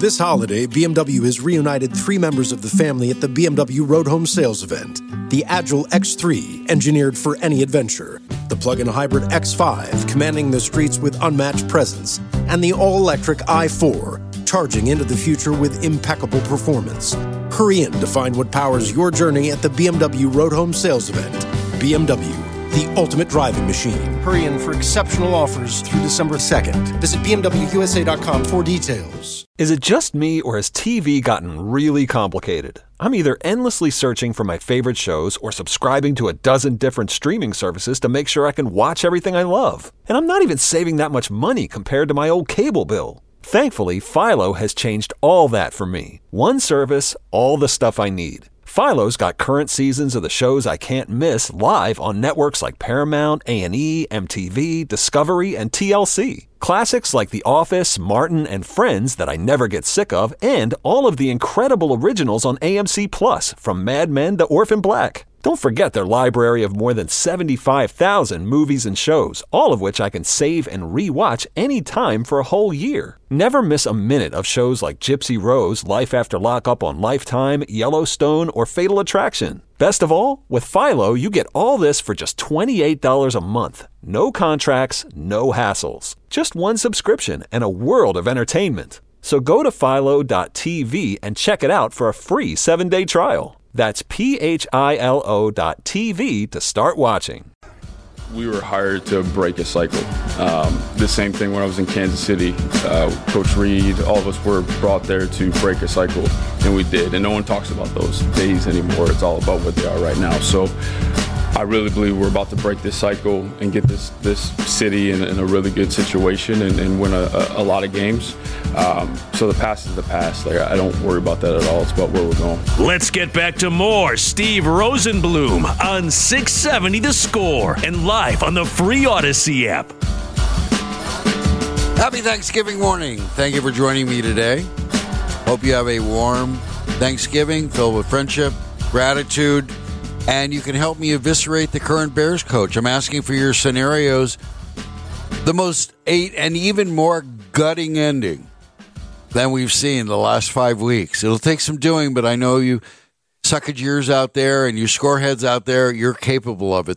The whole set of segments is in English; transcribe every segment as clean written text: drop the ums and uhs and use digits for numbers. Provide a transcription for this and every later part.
This holiday, BMW has reunited 3 members of the family at the BMW Road Home Sales event. The Agile X3, engineered for any adventure. The plug-in hybrid X5, commanding the streets with unmatched presence. And the all-electric i4, charging into the future with impeccable performance. Hurry in to find what powers your journey at the BMW Road Home Sales event. BMW, the ultimate driving machine. Hurry in for exceptional offers through December 2nd. Visit BMWUSA.com for details. Is it just me, or has TV gotten really complicated? I'm either endlessly searching for my favorite shows or subscribing to a dozen different streaming services to make sure I can watch everything I love. And I'm not even saving that much money compared to my old cable bill. Thankfully, Philo has changed all that for me. One service, all the stuff I need. Philo's got current seasons of the shows I can't miss live on networks like Paramount, A&E, MTV, Discovery, and TLC. Classics like The Office, Martin, and Friends that I never get sick of, and all of the incredible originals on AMC+, from Mad Men to Orphan Black. Don't forget their library of more than 75,000 movies and shows, all of which I can save and re-watch anytime for a whole year. Never miss a minute of shows like Gypsy Rose, Life After Lockup on Lifetime, Yellowstone, or Fatal Attraction. Best of all, with Philo, you get all this for just $28 a month. No contracts, no hassles. Just one subscription and a world of entertainment. So go to philo.tv and check it out for a free 7-day trial. That's philo.tv to start watching. We were hired to break a cycle. The same thing when I was in Kansas City. Coach Reed, all of us were brought there to break a cycle, and we did. And no one talks about those days anymore. It's all about what they are right now. So I really believe we're about to break this cycle and get this city in a really good situation and win a lot of games. So the past is the past. I don't worry about that at all. It's about where we're going. Let's get back to more Steve Rosenbloom on 670 The Score and live on the free Odyssey app. Happy Thanksgiving morning. Thank you for joining me today. Hope you have a warm Thanksgiving filled with friendship, gratitude, and you can help me eviscerate the current Bears coach. I'm asking for your scenarios. The most 8 and even more gutting ending than we've seen the last 5 weeks. It'll take some doing, but I know you suckageers out there and you scoreheads out there, you're capable of it.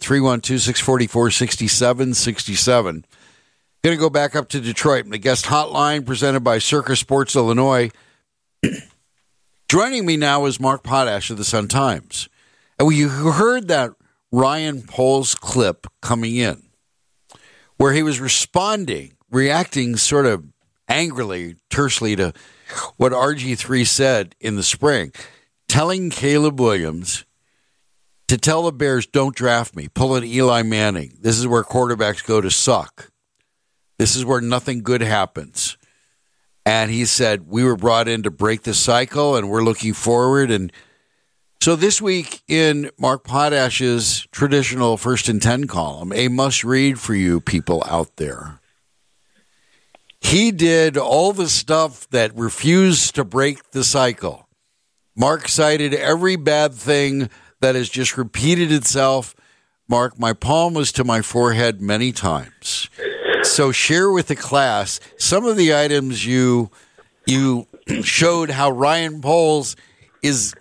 312-644-6767. Going to go back up to Detroit. The guest hotline presented by Circus Sports Illinois. Joining me now is Mark Potash of the Sun-Times. And you heard that Ryan Poles clip coming in where he was reacting sort of angrily, tersely to what RG3 said in the spring, telling Caleb Williams to tell the Bears, don't draft me, pull an Eli Manning. This is where quarterbacks go to suck. This is where nothing good happens. And he said, we were brought in to break the cycle, and we're looking forward. And so this week in Mark Potash's traditional 1st and 10 column, a must-read for you people out there. He did all the stuff that refused to break the cycle. Mark cited every bad thing that has just repeated itself. Mark, my palm was to my forehead many times. So share with the class some of the items you showed how Ryan Poles is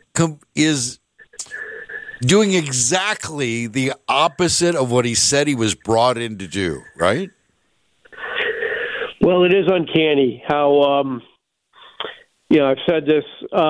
doing exactly the opposite of what he said he was brought in to do, right? Well, it is uncanny how, I've said this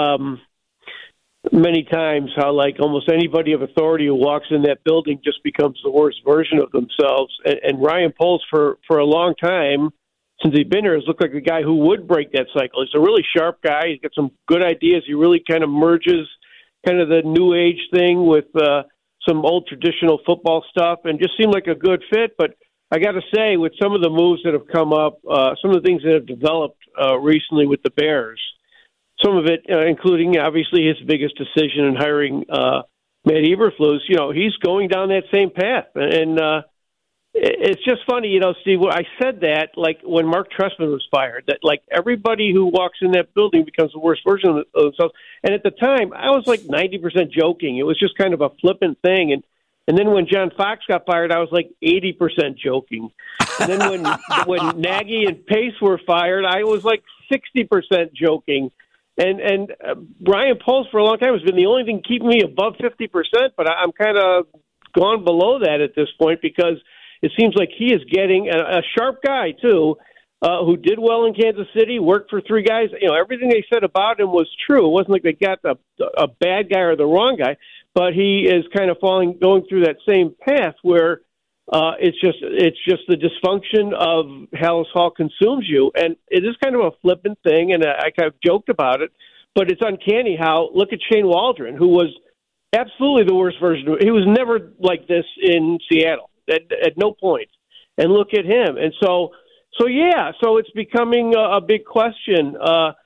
many times, how like almost anybody of authority who walks in that building just becomes the worst version of themselves. And Ryan Poles, for a long time, since he's been here, has looked like the guy who would break that cycle. He's a really sharp guy. He's got some good ideas. He really kind of merges kind of the new age thing with some old traditional football stuff and just seemed like a good fit. But I got to say, with some of the moves that have come up, some of the things that have developed recently with the Bears, some of it, including obviously his biggest decision in hiring Matt Eberflus, he's going down that same path. And it's just funny, Steve, I said that like when Mark Trestman was fired, that like everybody who walks in that building becomes the worst version of themselves. And at the time, I was like 90% joking. It was just kind of a flippant thing. And then when John Fox got fired, I was like 80% joking. And then when Nagy and Pace were fired, I was like 60% joking. And Ryan Poles for a long time has been the only thing keeping me above 50%, but I'm kind of gone below that at this point because it seems like he is getting a sharp guy, too, who did well in Kansas City, worked for three guys. You know, everything they said about him was true. It wasn't like they got a bad guy or the wrong guy, but he is kind of going through that same path where it's just the dysfunction of Halas Hall consumes you, and it is kind of a flippant thing, and I kind of joked about it, but it's uncanny how, look at Shane Waldron, who was absolutely the worst version of it. He was never like this in Seattle at no point, and look at him. And so it's becoming a big question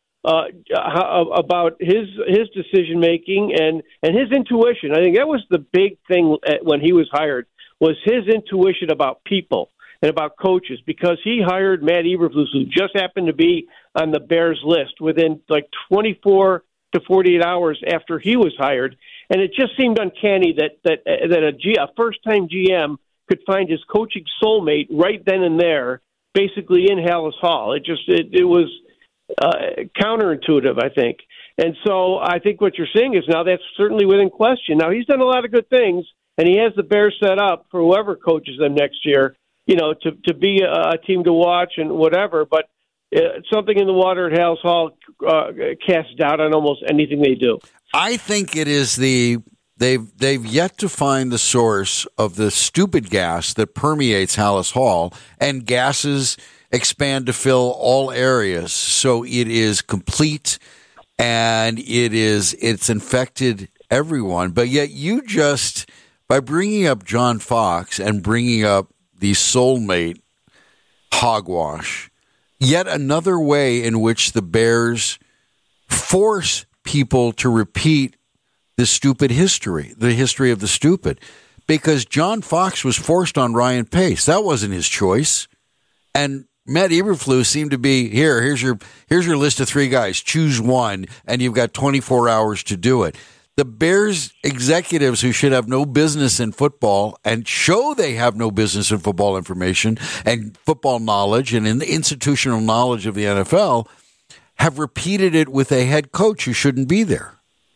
about his decision making and his intuition. I think that was the big thing when he was hired, was his intuition about people and about coaches, because he hired Matt Eberflus, who just happened to be on the Bears list within like 24 to 48 hours after he was hired. And it just seemed uncanny that a first-time GM could find his coaching soulmate right then and there, basically in Halas Hall. It was counterintuitive, I think. And so I think what you're seeing is now that's certainly within question. Now, he's done a lot of good things, and he has the Bears set up for whoever coaches them next year, you know, to be a team to watch and whatever. But something in the water at Halas Hall casts doubt on almost anything they do. I think it is they've yet to find the source of the stupid gas that permeates Halas Hall, and gases expand to fill all areas. So it is complete, and it's infected everyone. But yet you just, by bringing up John Fox and bringing up the soulmate hogwash, yet another way in which the Bears force people to repeat the stupid history, the history of the stupid, because John Fox was forced on Ryan Pace. That wasn't his choice. And Matt Eberflus seemed to be, here's your list of three guys, choose one, and you've got 24 hours to do it. The Bears executives, who should have no business in football and show they have no business in football information and football knowledge and in the institutional knowledge of the NFL, have repeated it with a head coach who shouldn't be there.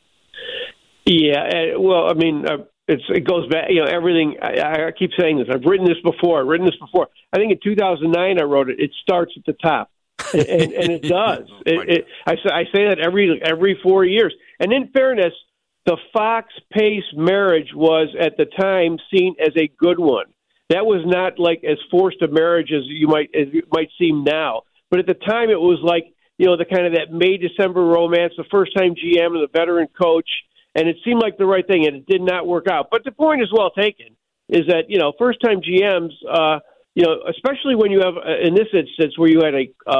Yeah, well, I mean, it goes back, you know, everything. I keep saying this. I've written this before. I think in 2009 I wrote it. It starts at the top, and it does. I say that every 4 years. And in fairness, the Fox-Pace marriage was at the time seen as a good one. That was not like as forced a marriage as it might seem now. But at the time, it was like, you know, the kind of that May-December romance, the first-time GM and the veteran coach. And it seemed like the right thing, and it did not work out. But the point is well taken, is that, you know, first-time GMs, you know, especially when you have, in this instance, where you had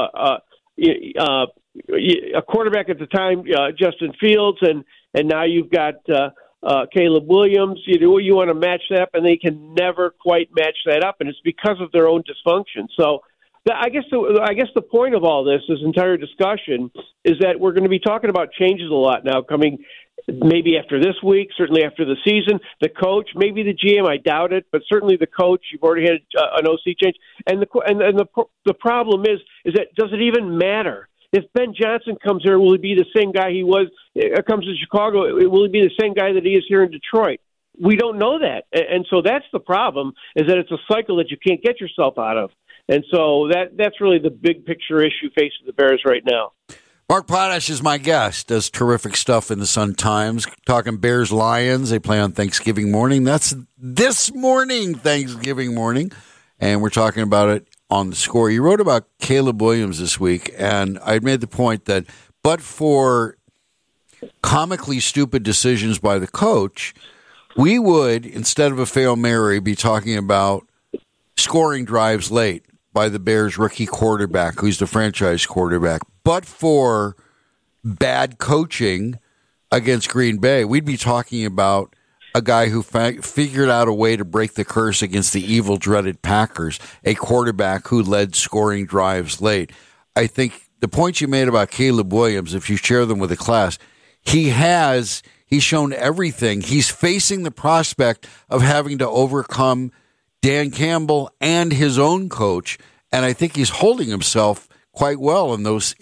a quarterback at the time, Justin Fields, and now you've got Caleb Williams. You want to match that up, and they can never quite match that up, and it's because of their own dysfunction. So I guess the point of all this entire discussion, is that we're going to be talking about changes a lot now coming. Maybe after this week, certainly after the season, the coach, maybe the GM, I doubt it, but certainly the coach. You've already had an OC change, and the problem is that does it even matter? If Ben Johnson comes here, will he be the same guy he was? Comes to Chicago, will he be the same guy that he is here in Detroit? We don't know that, and so that's the problem. Is that it's a cycle that you can't get yourself out of, and so that's really the big picture issue facing the Bears right now. Mark Potash is my guest, does terrific stuff in the Sun-Times, talking Bears-Lions. They play on Thanksgiving morning. That's this morning, Thanksgiving morning, and we're talking about it on The Score. You wrote about Caleb Williams this week, and I made the point that but for comically stupid decisions by the coach, we would, instead of a Hail Mary, be talking about scoring drives late by the Bears' rookie quarterback, who's the franchise quarterback. But for bad coaching against Green Bay, we'd be talking about a guy who figured out a way to break the curse against the evil, dreaded Packers, a quarterback who led scoring drives late. I think the points you made about Caleb Williams, if you share them with the class, he's shown everything. He's facing the prospect of having to overcome Dan Campbell and his own coach, and I think he's holding himself quite well in those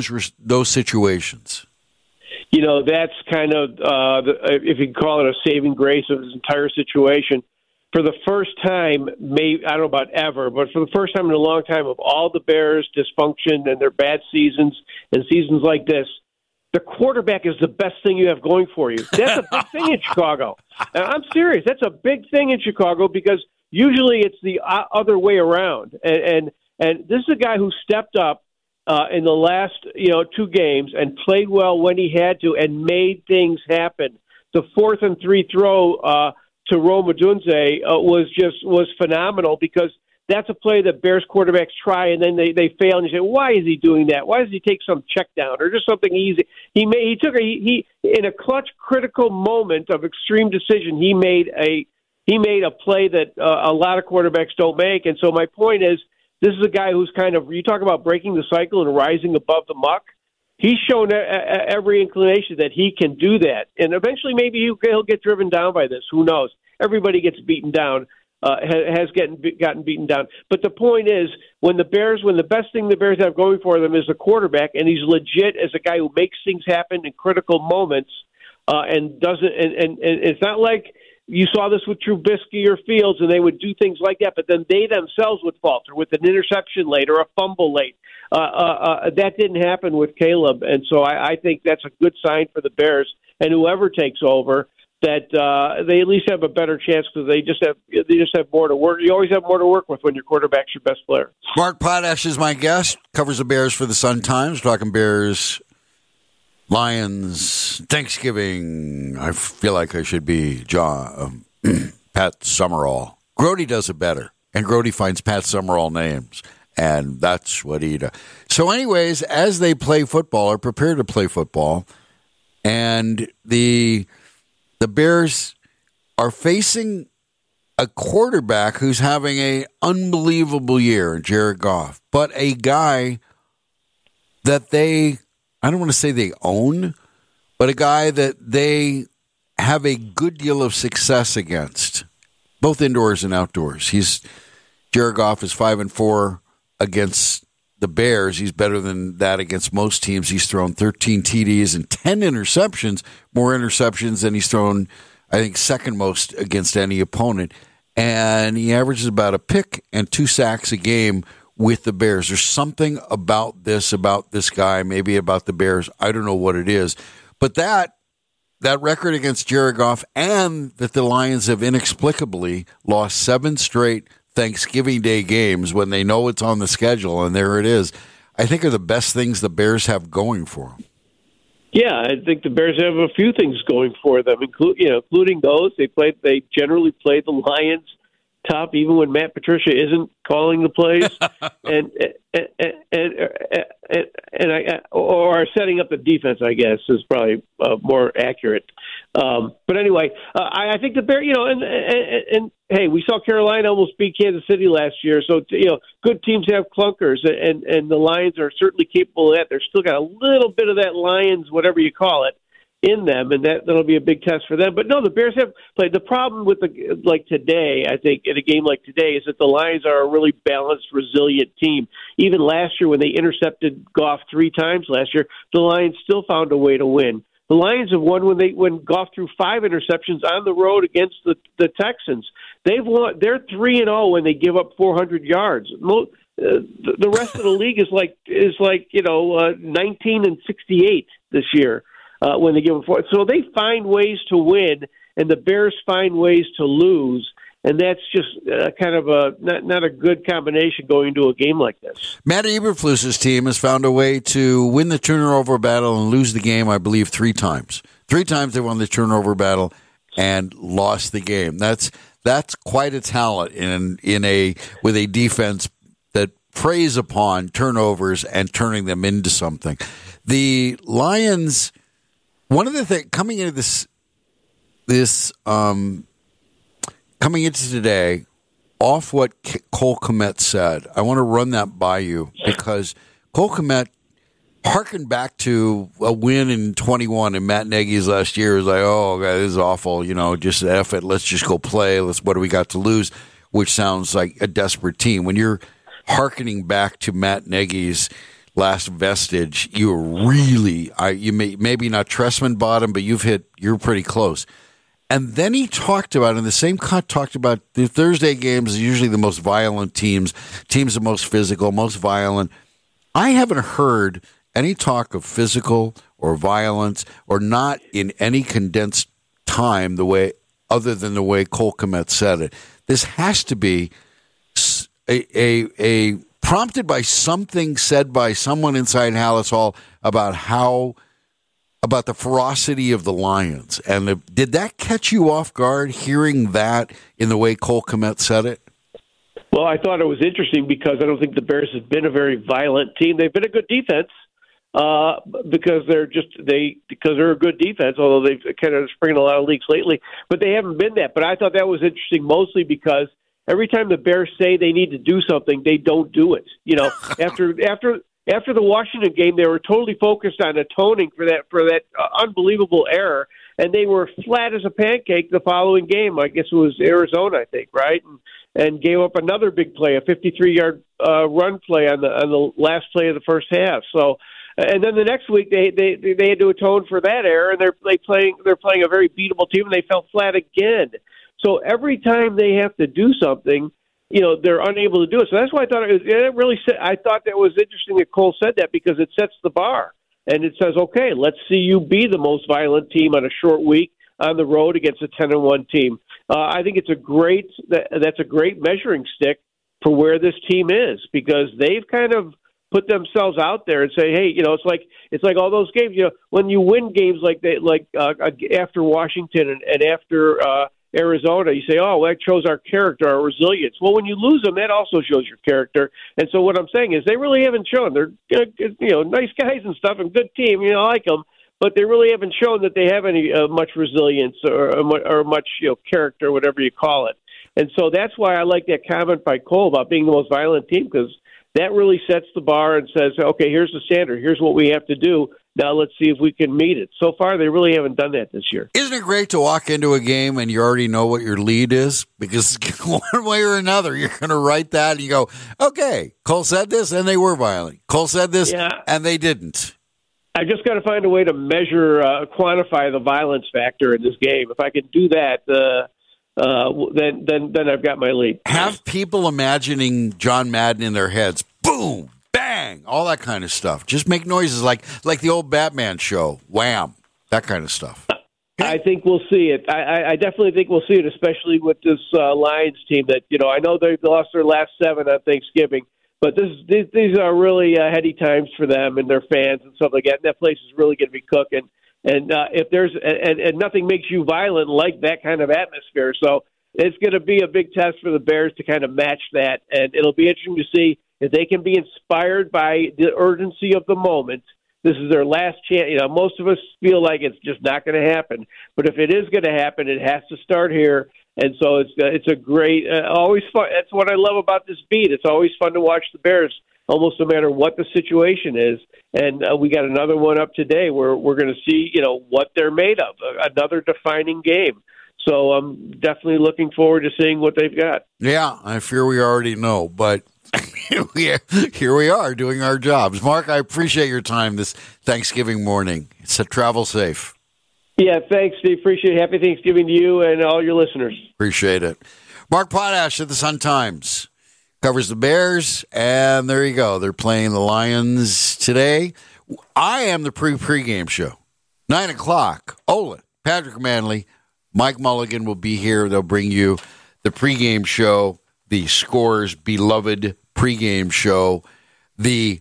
situations. You know, that's kind of, if you can call it a saving grace of this entire situation. For the first time, maybe I don't know about ever, but for the first time in a long time, of all the Bears' dysfunction and their bad seasons and seasons like this, the quarterback is the best thing you have going for you. That's a big thing in Chicago. And I'm serious. That's a big thing in Chicago because usually it's the other way around. And this is a guy who stepped up in the last 2 games and played well when he had to and made things happen. The 4th and 3 throw to Rome Odunze was phenomenal because that's a play that Bears quarterbacks try and then they fail and you say, why is he doing that? Why does he take some check down or just something easy? He in a clutch critical moment of extreme decision, he made a play that a lot of quarterbacks don't make. And so my point is, this is a guy who's kind of, you talk about breaking the cycle and rising above the muck. He's shown every inclination that he can do that. And eventually maybe he'll get driven down by this. Who knows? Everybody gets beaten down, has gotten beaten down. But the point is, when the best thing the Bears have going for them is the quarterback, and he's legit as a guy who makes things happen in critical moments, and doesn't, and it's not like you saw this with Trubisky or Fields, and they would do things like that, but then they themselves would falter with an interception late or a fumble late. That didn't happen with Caleb, and so I think that's a good sign for the Bears and whoever takes over, that they at least have a better chance because they just have more to work. You always have more to work with when your quarterback's your best player. Mark Potash is my guest. Covers the Bears for the Sun-Times. We're talking Bears, Lions, Thanksgiving. I feel like I should be Pat Summerall. Grody does it better, and Grody finds Pat Summerall names, and that's what he does. So anyways, as they play football or prepare to play football, and the Bears are facing a quarterback who's having an unbelievable year, Jared Goff, but a guy that I don't want to say they own, but a guy that they have a good deal of success against, both indoors and outdoors. Jared Goff is 5-4 against the Bears. He's better than that against most teams. He's thrown 13 TDs and 10 interceptions, more interceptions than he's thrown, I think, second most against any opponent. And he averages about a pick and 2 sacks a game with the Bears. There's something about this guy, maybe about the Bears. I don't know what it is. But that record against Jared Goff, and that the Lions have inexplicably lost 7 straight Thanksgiving Day games when they know it's on the schedule, and there it is, I think are the best things the Bears have going for them. Yeah, I think the Bears have a few things going for them, including those. They generally play the Lions tough, even when Matt Patricia isn't calling the plays, or setting up the defense, I guess, is probably more accurate. But anyway, I think the Bears, and hey, we saw Carolina almost beat Kansas City last year, so good teams have clunkers, and the Lions are certainly capable of that. They're still got a little bit of that Lions, whatever you call it, in them, and that'll be a big test for them. But no, the Bears have played. The problem with today, I think, in a game like today, is that the Lions are a really balanced, resilient team. Even last year, when they intercepted Goff 3 times last year, the Lions still found a way to win. The Lions have won when Goff threw 5 interceptions on the road against the Texans. They've won. They're 3-0 when they give up 400 yards. The rest of the league is 19-68 this year. When they give them 4. So they find ways to win, and the Bears find ways to lose, and that's just kind of not a good combination going into a game like this. Matt Eberflus's team has found a way to win the turnover battle and lose the game, I believe, 3 times. 3 times they won the turnover battle and lost the game. That's quite a talent with a defense that preys upon turnovers and turning them into something. The Lions. One of the things coming into coming into today, off what Cole Kmet said, I want to run that by you because Cole Kmet harkened back to a win in 21 in Matt Nagy's last year. It was like, oh, God, this is awful. Just F it. Let's just go play. What do we got to lose? Which sounds like a desperate team. When you're harkening back to Matt Nagy's last vestige, you were really, maybe not Trestman bottom, but you're pretty close. And then he talked about, in the same cut, talked about the Thursday games are usually the most violent teams the most physical, most violent. I haven't heard any talk of physical or violence, or not in any condensed time, other than the way Cole Kmet said it. This has to be a prompted by something said by someone inside Halas Hall about the ferocity of the Lions. And did that catch you off guard, hearing that in the way Cole Kmet said it? Well, I thought it was interesting because I don't think the Bears have been a very violent team. They've been a good defense because they're a good defense, although they've kind of springing a lot of leaks lately. But they haven't been that. But I thought that was interesting mostly because every time the Bears say they need to do something, they don't do it. You know, after the Washington game, they were totally focused on atoning for that unbelievable error, and they were flat as a pancake the following game. I guess it was Arizona, I think, right? And gave up another big play, a 53-yard run play on the last play of the first half. So, and then the next week they had to atone for that error, and they're playing a very beatable team, and they fell flat again. So every time they have to do something, you know, they're unable to do it. So that's why I thought I thought that was interesting that Cole said that, because it sets the bar. And it says, okay, let's see you be the most violent team on a short week on the road against a 10-1 team. I think that's a great measuring stick for where this team is, because they've kind of put themselves out there and say, hey, you know, it's like all those games, you know, when you win games after Washington and after Arizona, you say, oh, well, that shows our character, our resilience. Well, when you lose them, that also shows your character. And so what I'm saying is they really haven't shown. They're, you know, nice guys and stuff and good team, you know, I like them, but they really haven't shown that they have any much resilience or much, you know, character, whatever you call it. And so that's why I like that comment by Cole about being the most violent team, because that really sets the bar and says, okay, here's the standard. Here's what we have to do. Now let's see if we can meet it. So far, they really haven't done that this year. Isn't it great to walk into a game and you already know what your lead is? Because one way or another, you're going to write that and you go, okay, Cole said this and they were violent. Cole said this and they didn't. I just got to find a way to measure, quantify the violence factor in this game. If I can do that, then I've got my lead. Have people imagining John Madden in their heads. Boom, bang, all that kind of stuff. Just make noises like the old Batman show. Wham, that kind of stuff. I think we'll see it. I definitely think we'll see it, especially with this Lions team that, you know, I know they've lost their last 7 on Thanksgiving, but these are really heady times for them and their fans and stuff like that. And that place is really going to be cooking. And if there's and nothing makes you violent like that kind of atmosphere. So it's going to be a big test for the Bears to kind of match that. And it'll be interesting to see if they can be inspired by the urgency of the moment. This is their last chance. You know, most of us feel like it's just not going to happen. But if it is going to happen, it has to start here. And so it's a great, always fun. That's what I love about this beat. It's always fun to watch the Bears, almost no matter what the situation is. And we got another one up today where we're going to see, you know, what they're made of, another defining game. So I'm definitely looking forward to seeing what they've got. Yeah, I fear we already know, but here we are doing our jobs. Mark, I appreciate your time this Thanksgiving morning. Travel safe. Yeah, thanks, Steve. Appreciate it. Happy Thanksgiving to you and all your listeners. Appreciate it. Mark Potash of the Sun-Times covers the Bears, and there you go. They're playing the Lions today. I am the pregame show. 9 o'clock. Olin, Patrick Manley, Mike Mulligan will be here. They'll bring you the pregame show, the Scorer's beloved pregame show, the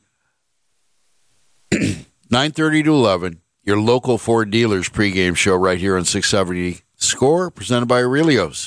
9:30 to 11, your local Ford dealers pregame show right here on 670 Score, presented by Aurelio's.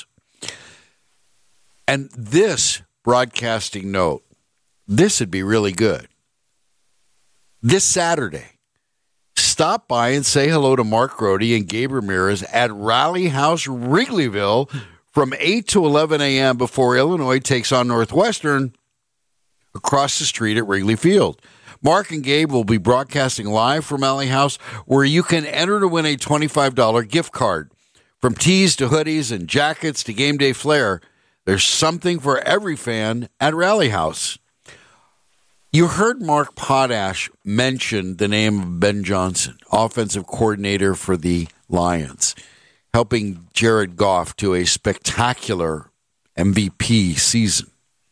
And this broadcasting note, this would be really good. This Saturday, stop by and say hello to Mark Grody and Gabe Ramirez at Rally House Wrigleyville from 8 to 11 a.m. before Illinois takes on Northwestern across the street at Wrigley Field. Mark and Gabe will be broadcasting live from Rally House, where you can enter to win a $25 gift card. From tees to hoodies and jackets to game day flair, there's something for every fan at Rally House. You heard Mark Potash mention the name of Ben Johnson, offensive coordinator for the Lions, helping Jared Goff to a spectacular MVP season.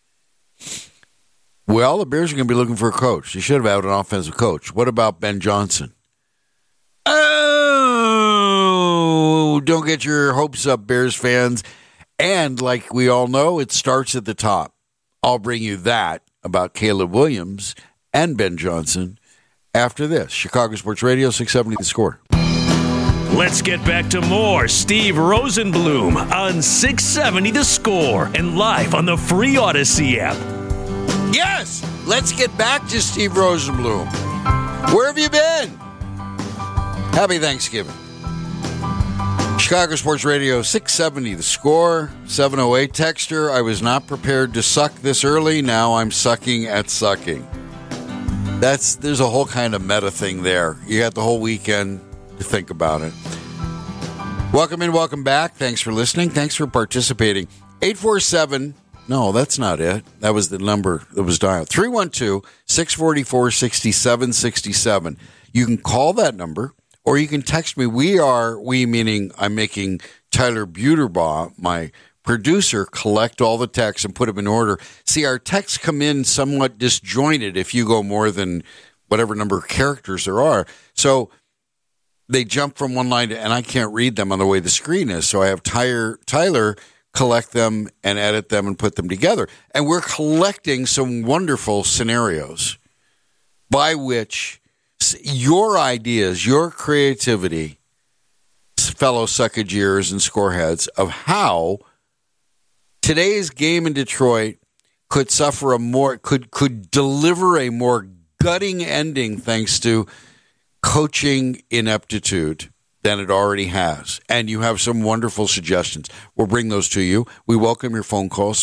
Well, the Bears are going to be looking for a coach. They should have had an offensive coach. What about Ben Johnson? Oh, don't get your hopes up, Bears fans. And like we all know, it starts at the top. I'll bring you that about Caleb Williams and Ben Johnson after this. Chicago Sports Radio, 670 The Score. Let's get back to more Steve Rosenbloom on 670 The Score and live on the free Odyssey app. Yes, let's get back to Steve Rosenbloom. Where have you been? Happy Thanksgiving. Chicago Sports Radio, 670 The Score, 708 texter. I was not prepared to suck this early. Now I'm sucking at sucking. There's a whole kind of meta thing there. You got the whole weekend to think about it. Welcome in, welcome back. Thanks for listening. Thanks for participating. 847, no, that's not it. That was the number that was dialed. 312-644-6767. You can call that number. Or you can text me. We meaning I'm making Tyler Buterbaugh, my producer, collect all the texts and put them in order. See, our texts come in somewhat disjointed if you go more than whatever number of characters there are. So they jump from one line and I can't read them on the way the screen is. So I have Tyler collect them and edit them and put them together. And we're collecting some wonderful scenarios by which your ideas, your creativity, fellow suckageers and scoreheads, of how today's game in Detroit could suffer could deliver a more gutting ending thanks to coaching ineptitude than it already has. And you have some wonderful suggestions. We'll bring those to you. We welcome your phone calls,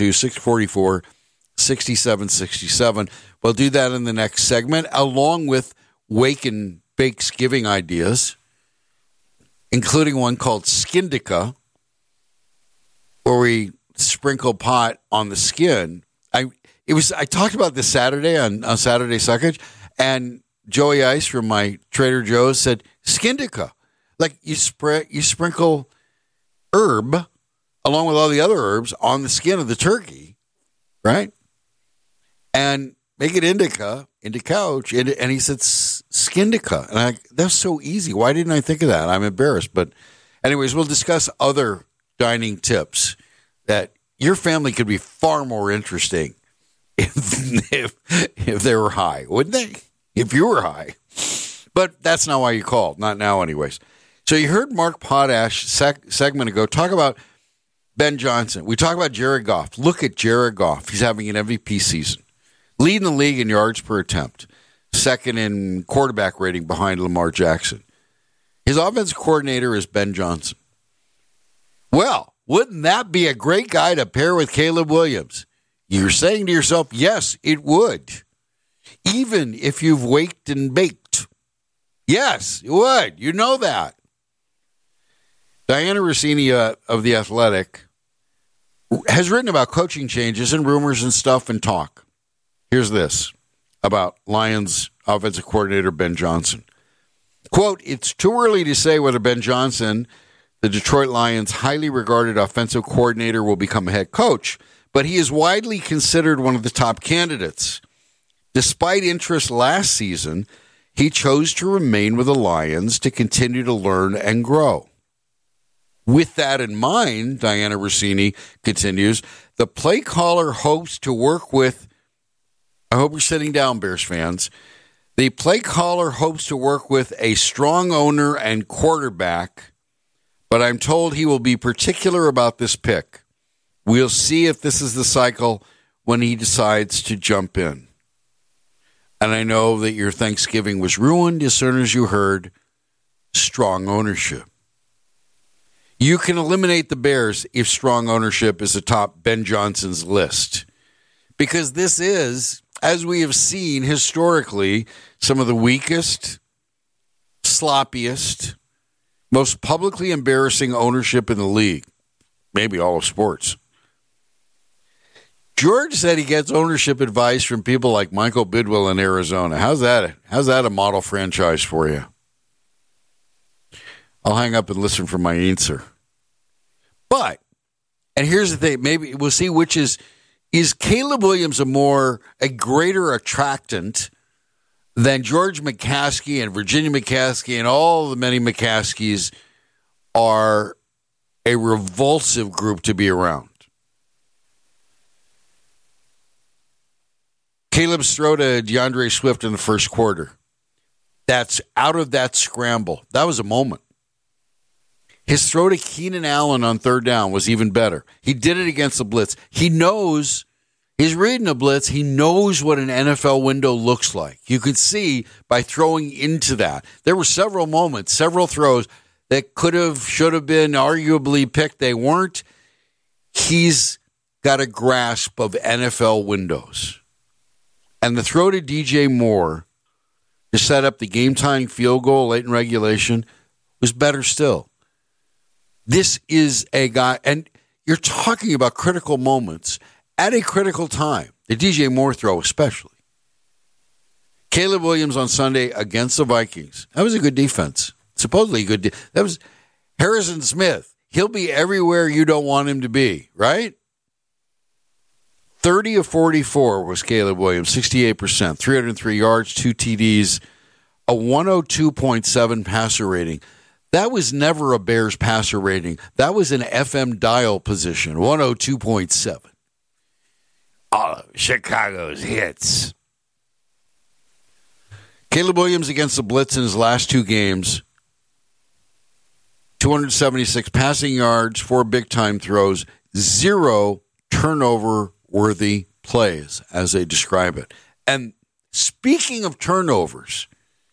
312-644-6767. We'll do that in the next segment, along with Wake and Bakes-giving ideas, including one called Skindica, where we sprinkle pot on the skin. I talked about this Saturday on Saturday Suckage, and Joey Ice from my Trader Joe's said Skindica, like you sprinkle herb along with all the other herbs on the skin of the turkey, right? And make it indica, couch, and he said Skindica. And that's so easy. Why didn't I think of that? I'm embarrassed. But anyways, we'll discuss other dining tips that your family could be far more interesting if they were high, wouldn't they? If you were high. But that's not why you called. Not now anyways. So you heard Mark Potash segment ago talk about Ben Johnson. We talk about Jared Goff. Look at Jared Goff. He's having an MVP season. Leading the league in yards per attempt. Second in quarterback rating behind Lamar Jackson. His offensive coordinator is Ben Johnson. Well, wouldn't that be a great guy to pair with Caleb Williams? You're saying to yourself, yes, it would. Even if you've waked and baked. Yes, it would. You know that. Diana Rossini of The Athletic has written about coaching changes and rumors and stuff and talk. Here's this about Lions offensive coordinator Ben Johnson. Quote, it's too early to say whether Ben Johnson, the Detroit Lions' highly regarded offensive coordinator, will become a head coach, but he is widely considered one of the top candidates. Despite interest last season, he chose to remain with the Lions to continue to learn and grow. With that in mind, Diana Rossini continues, the play caller hopes to work with, I hope you're sitting down, Bears fans, the play caller hopes to work with a strong owner and quarterback, but I'm told he will be particular about this pick. We'll see if this is the cycle when he decides to jump in. And I know that your Thanksgiving was ruined as soon as you heard strong ownership. You can eliminate the Bears if strong ownership is atop Ben Johnson's list. Because this is, as we have seen historically, some of the weakest, sloppiest, most publicly embarrassing ownership in the league. Maybe all of sports. George said he gets ownership advice from people like Michael Bidwill in Arizona. How's that a model franchise for you? I'll hang up and listen for my answer. But, and here's the thing, maybe we'll see which is Caleb Williams a greater attractant than George McCaskey and Virginia McCaskey and all the many McCaskies are a revulsive group to be around. Caleb's throw to DeAndre Swift in the first quarter. That's out of that scramble. That was a moment. His throw to Keenan Allen on third down was even better. He did it against the blitz. He knows, he's reading the blitz. He knows what an NFL window looks like. You could see by throwing into that. There were several moments, several throws that should have been arguably picked. They weren't. He's got a grasp of NFL windows. And the throw to DJ Moore to set up the game-tying field goal late in regulation was better still. This is a guy, and you're talking about critical moments at a critical time. The DJ Moore throw especially. Caleb Williams on Sunday against the Vikings. That was a good defense. Supposedly good. That was Harrison Smith. He'll be everywhere you don't want him to be, right? 30 of 44 was Caleb Williams, 68%, 303 yards, 2 TDs, a 102.7 passer rating. That was never a Bears passer rating. That was an FM dial position, 102.7. All of Chicago's hits. Caleb Williams against the blitz in his last 2 games, 276 passing yards, 4 big-time throws, 0 turnover-worthy plays, as they describe it. And speaking of turnovers,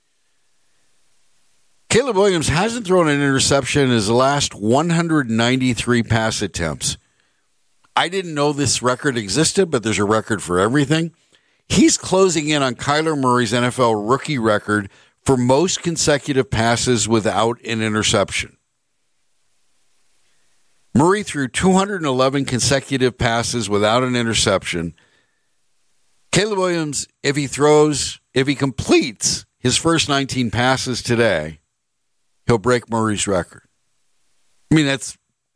Caleb Williams hasn't thrown an interception in his last 193 pass attempts. I didn't know this record existed, but there's a record for everything. He's closing in on Kyler Murray's NFL rookie record for most consecutive passes without an interception. Murray threw 211 consecutive passes without an interception. Caleb Williams, if he completes his first 19 passes today, he'll break Murray's record. I mean, that's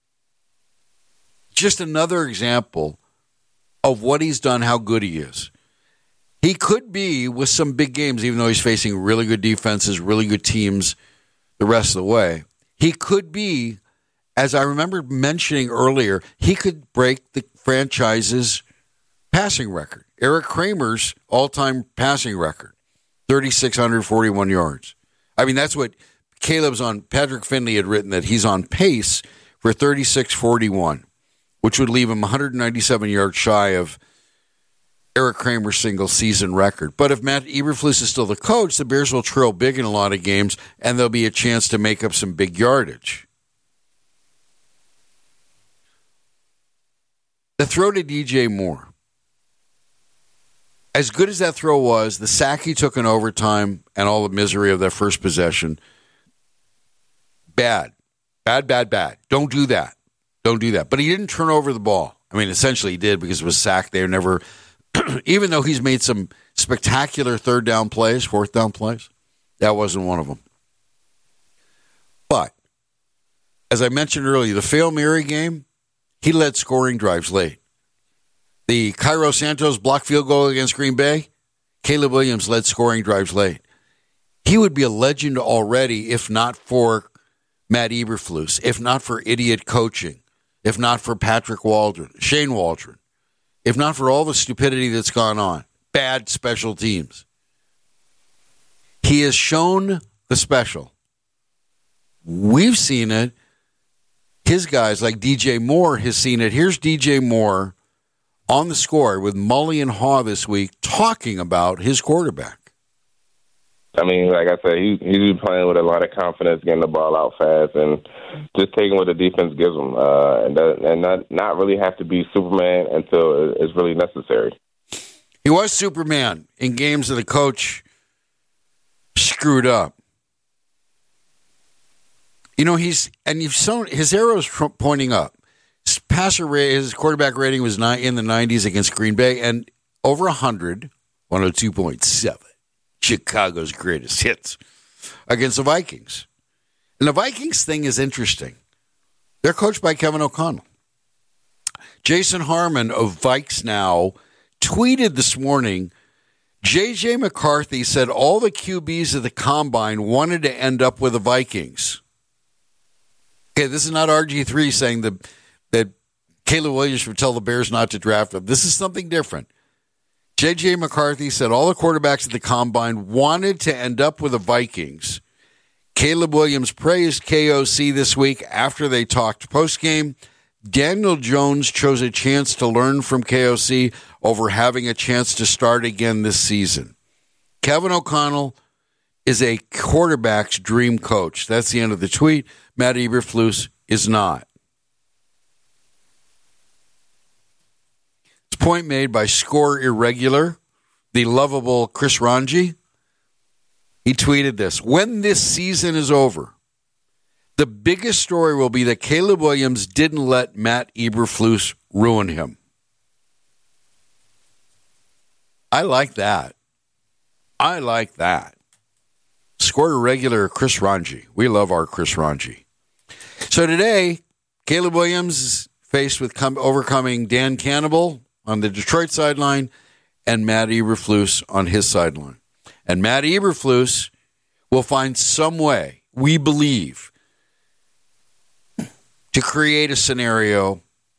just another example of what he's done, how good he is. He could be, with some big games, even though he's facing really good defenses, really good teams the rest of the way, he could be, as I remember mentioning earlier, he could break the franchise's passing record. Eric Kramer's all-time passing record, 3,641 yards. I mean, that's what Caleb's on. Patrick Finley had written that he's on pace for 3,641, which would leave him 197 yards shy of Eric Kramer's single-season record. But if Matt Eberflus is still the coach, the Bears will trail big in a lot of games, and there'll be a chance to make up some big yardage. The throw to DJ Moore. As good as that throw was, the sack he took in overtime and all the misery of that first possession, bad. Don't do that. But he didn't turn over the ball. I mean, essentially he did because it was sacked. They were never, even though he's made some spectacular fourth down plays, that wasn't one of them. But, as I mentioned earlier, the Fail Mary game, he led scoring drives late. The Cairo Santos block field goal against Green Bay, Caleb Williams led scoring drives late. He would be a legend already if not for Matt Eberflus, if not for idiot coaching, if not for Shane Waldron, if not for all the stupidity that's gone on, bad special teams. He has shown the special. We've seen it. His guys like DJ Moore has seen it. Here's DJ Moore on the score with Mully and Haw this week talking about his quarterback. I mean, like I said, he's playing with a lot of confidence, getting the ball out fast, and just taking what the defense gives him, and not really have to be Superman until it's really necessary. He was Superman in games that the coach screwed up. You know, you've shown his arrow's pointing up. his quarterback rating was in the 90s against Green Bay, and over 100, 102.7, Chicago's greatest hits against the Vikings. And the Vikings thing is interesting. They're coached by Kevin O'Connell. Jason Harmon of Vikes Now tweeted this morning, J.J. McCarthy said all the QBs of the Combine wanted to end up with the Vikings. Okay, this is not RG3 saying that Caleb Williams would tell the Bears not to draft him. This is something different. J.J. McCarthy said all the quarterbacks at the Combine wanted to end up with the Vikings. Caleb Williams praised KOC this week after they talked postgame. Daniel Jones chose a chance to learn from KOC over having a chance to start again this season. Kevin O'Connell is a quarterback's dream coach. That's the end of the tweet. Matt Eberflus is not. It's a point made by Score Irregular, the lovable Chris Ranji. He tweeted this: when this season is over, the biggest story will be that Caleb Williams didn't let Matt Eberflus ruin him. I like that. I like that. Score Irregular Chris Ranji. We love our Chris Ranji. So today, Caleb Williams is faced with overcoming Dan Cannibal on the Detroit sideline and Matt Eberflus on his sideline. And Matt Eberflus will find some way, we believe, to create a scenario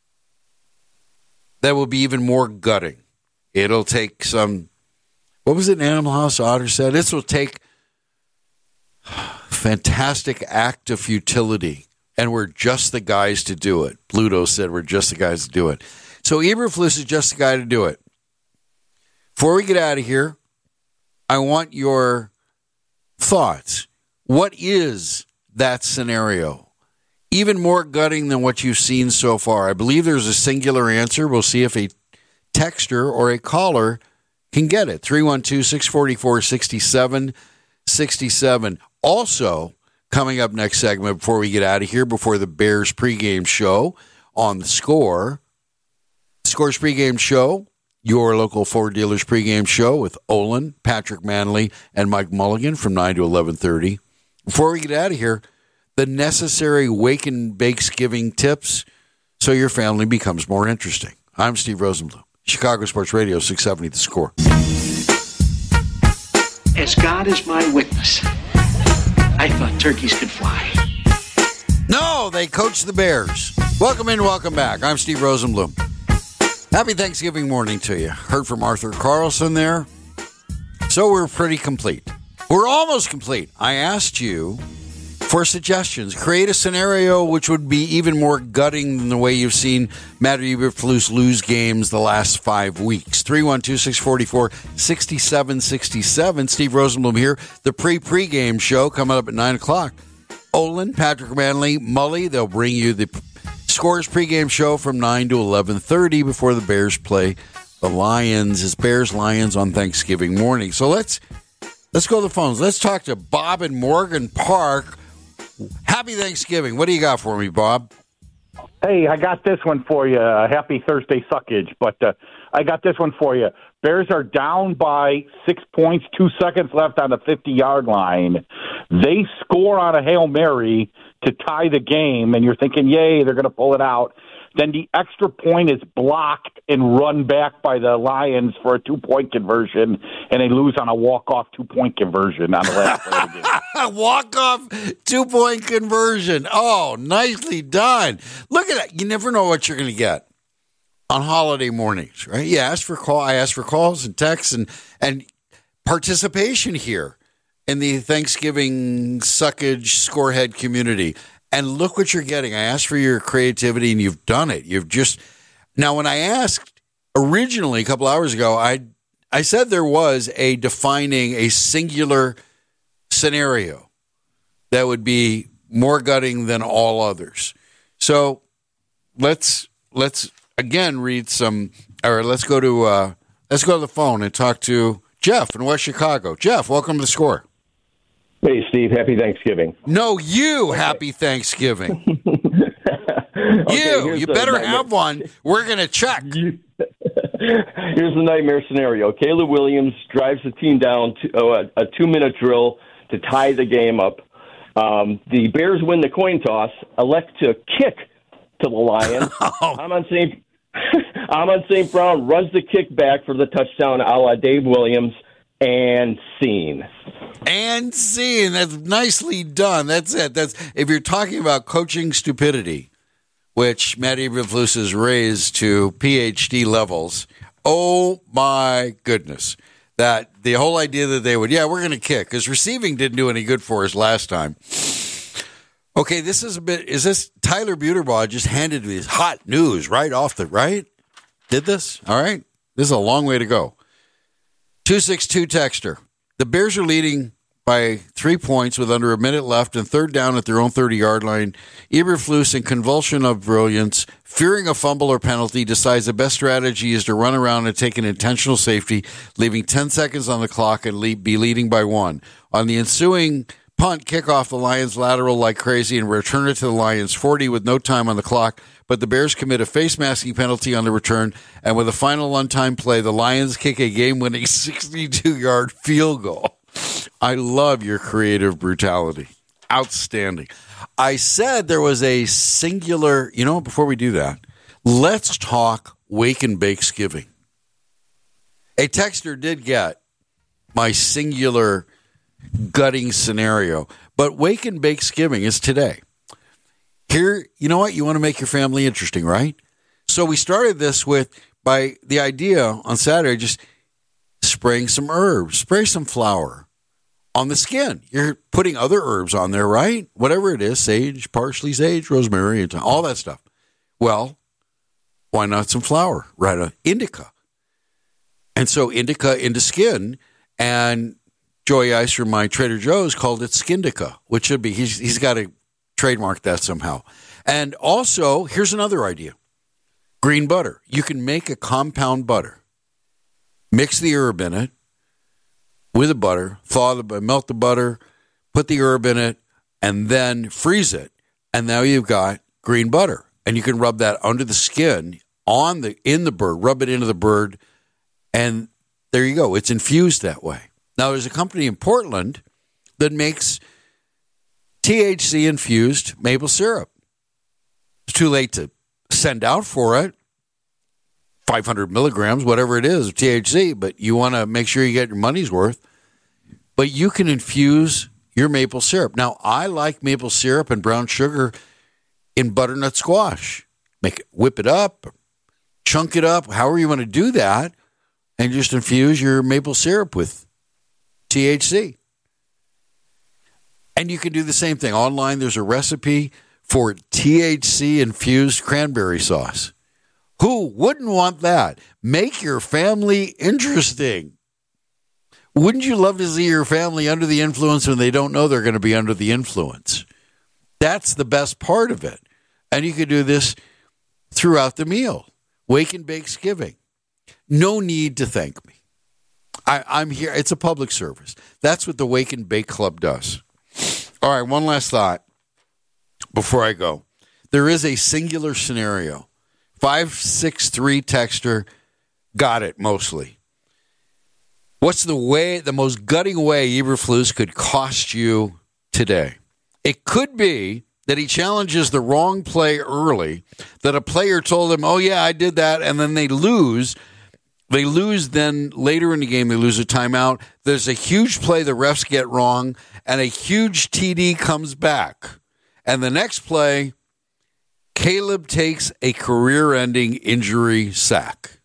that will be even more gutting. It'll take some, what was it Animal House Otter said? This will take fantastic act of futility, and we're just the guys to do it. Pluto said we're just the guys to do it. So Eberflus is just the guy to do it. Before we get out of here, I want your thoughts. What is that scenario? Even more gutting than what you've seen so far. I believe there's a singular answer. We'll see if a texter or a caller can get it. 312-644-6767. Also, coming up next segment before we get out of here, before the Bears pregame show on the Score. Score's pregame show, your local Ford dealers pregame show with Olin, Patrick Manley, and Mike Mulligan from 9 to 11:30. Before we get out of here, the necessary wake and bakes-giving tips so your family becomes more interesting. I'm Steve Rosenblum, Chicago Sports Radio 670 The Score. As God is my witness, I thought turkeys could fly. No, they coach the Bears. Welcome in, welcome back. I'm Steve Rosenblum. Happy Thanksgiving morning to you. Heard from Arthur Carlson there. So we're pretty complete. We're almost complete. I asked you for suggestions. Create a scenario which would be even more gutting than the way you've seen Matt Eberflus lose games the last 5 weeks. 312-644-6767. Steve Rosenblum here. The pregame show coming up at 9 o'clock. Olin, Patrick Manley, Mully, they'll bring you the Scores pregame show from 9 to 11:30 before the Bears play the Lions. It's Bears-Lions on Thanksgiving morning. So let's go to the phones. Let's talk to Bob in Morgan Park. Happy Thanksgiving. What do you got for me, Bob? Hey, I got this one for you. Happy Thursday suckage, but I got this one for you. Bears are down by 6 points, 2 seconds left on the 50-yard line. They score on a Hail Mary to tie the game, and you're thinking, yay, they're going to pull it out. Then the extra point is blocked and run back by the Lions for a 2-point conversion, and they lose on a walk-off 2-point conversion on the last play of the game. Walk-off 2-point conversion. Oh, nicely done. Look at that. You never know what you're going to get on holiday mornings, right? I ask for calls and texts and participation here in the Thanksgiving suckage scorehead community. And look what you're getting. I asked for your creativity, and you've done it. Now, when I asked originally a couple hours ago, I said there was a singular scenario that would be more gutting than all others. So let's again read some, or let's go to the phone and talk to Jeff in West Chicago. Jeff, welcome to the Score. Hey, Steve. Happy Thanksgiving. No, you. Happy Thanksgiving. You better have one. We're going to check. Here's the nightmare scenario. Caleb Williams drives the team down to a 2-minute drill to tie the game up. The Bears win the coin toss, elect to kick to the Lions. Amon St. Brown runs the kick back for the touchdown a la Dave Williams, and scene. And scene. That's nicely done. That's it. That's if you're talking about coaching stupidity, which Matt Eberflus has raised to PhD levels. Oh, my goodness. That the whole idea that they would, we're going to kick, because receiving didn't do any good for us last time. Okay, is this Tyler Buterbaugh just handed me this hot news right off the, right? Did this? All right. This is a long way to go. 262 texter. The Bears are leading by 3 points with under a minute left and third down at their own 30-yard line. Eberflus, in convulsion of brilliance, fearing a fumble or penalty, decides the best strategy is to run around and take an intentional safety, leaving 10 seconds on the clock and be leading by 1. On the ensuing punt, kick off the Lions lateral like crazy and return it to the Lions 40 with no time on the clock, but the Bears commit a face masking penalty on the return, and with a final on-time play, the Lions kick a game-winning 62-yard field goal. I love your creative brutality. Outstanding. I said there was a singular, before we do that, let's talk wake and bakesgiving. A texter did get my singular gutting scenario, but wake and bakesgiving is today. Here, you know what? You want to make your family interesting, right? So we started this by the idea on Saturday, just spraying some herbs, spray some flour on the skin. You're putting other herbs on there, right? Whatever it is, sage, parsley, sage, rosemary, all that stuff. Well, why not some flour? Right, indica. And so indica into skin, and Joey Ice from my Trader Joe's called it Skindica, which should be, he's got to trademark that somehow. And also, here's another idea. Green butter. You can make a compound butter. Mix the herb in it with the butter, melt the butter, put the herb in it, and then freeze it. And now you've got green butter. And you can rub that under the skin, in the bird, rub it into the bird, and there you go. It's infused that way. Now, there's a company in Portland that makes THC-infused maple syrup. It's too late to send out for it. 500 milligrams, whatever it is, of THC, but you want to make sure you get your money's worth. But you can infuse your maple syrup. Now, I like maple syrup and brown sugar in butternut squash. Whip it up, chunk it up, however you want to do that, and just infuse your maple syrup with THC. And you can do the same thing. Online, there's a recipe for THC-infused cranberry sauce. Who wouldn't want that? Make your family interesting. Wouldn't you love to see your family under the influence when they don't know they're going to be under the influence? That's the best part of it. And you could do this throughout the meal. Wake and bakesgiving. No need to thank me. I'm here. It's a public service. That's what the Wake and Bake Club does. All right, one last thought before I go. There is a singular scenario. 563 texter got it mostly. What's the most gutting way Eberflus could cost you today? It could be that he challenges the wrong play early, that a player told him, oh, yeah, I did that, and then they lose. They lose then later in the game, they lose a timeout. There's a huge play the refs get wrong, and a huge TD comes back. And the next play, Caleb takes a career-ending injury sack.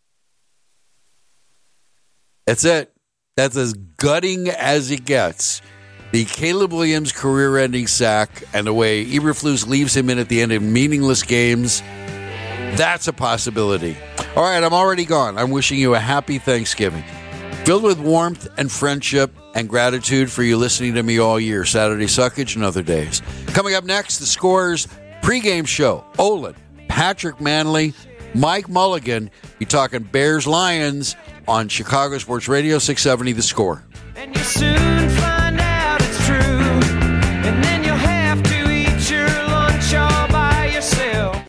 That's it. That's as gutting as it gets. The Caleb Williams career-ending sack and the way Eberflus leaves him in at the end of meaningless games, that's a possibility. All right, I'm already gone. I'm wishing you a happy Thanksgiving, filled with warmth and friendship and gratitude for you listening to me all year. Saturday Suckage and other days. Coming up next, the Scorers pregame show. Olin, Patrick Manley, Mike Mulligan. Be talking Bears-Lions on Chicago Sports Radio 670 The Score. And you soon